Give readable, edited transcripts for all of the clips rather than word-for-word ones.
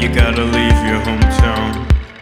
You gotta leave your hometown.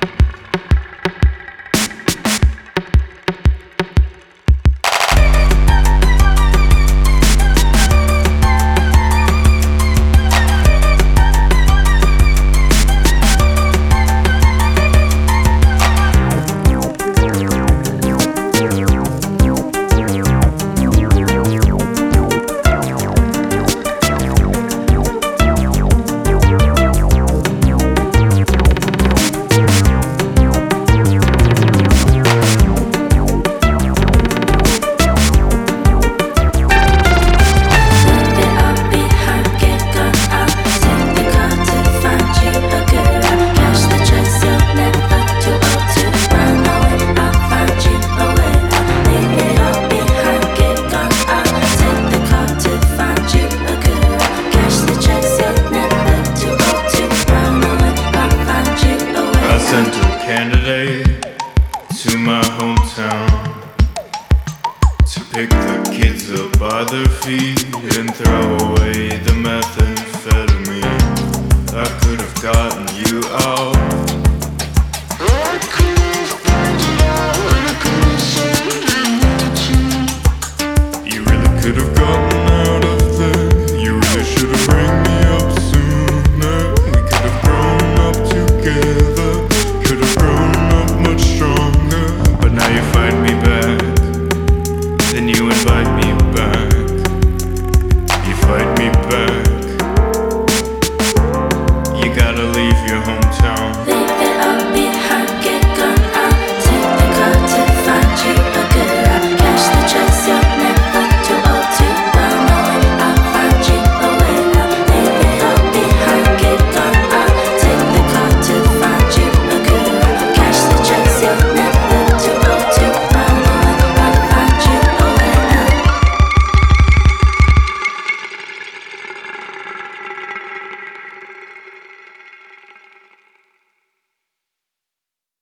Sent a candidate to my hometown to pick the kids up by their feet and throw away the methamphetamine. I could have gotten you out. I could have found you out. I could have sold you to. You really could have gotten out of there. You really should have rang me up sooner. We could have grown up together. Could've grown up much stronger, but now you fight me back. Then you invite me back. You fight me back. You gotta leave your hometown.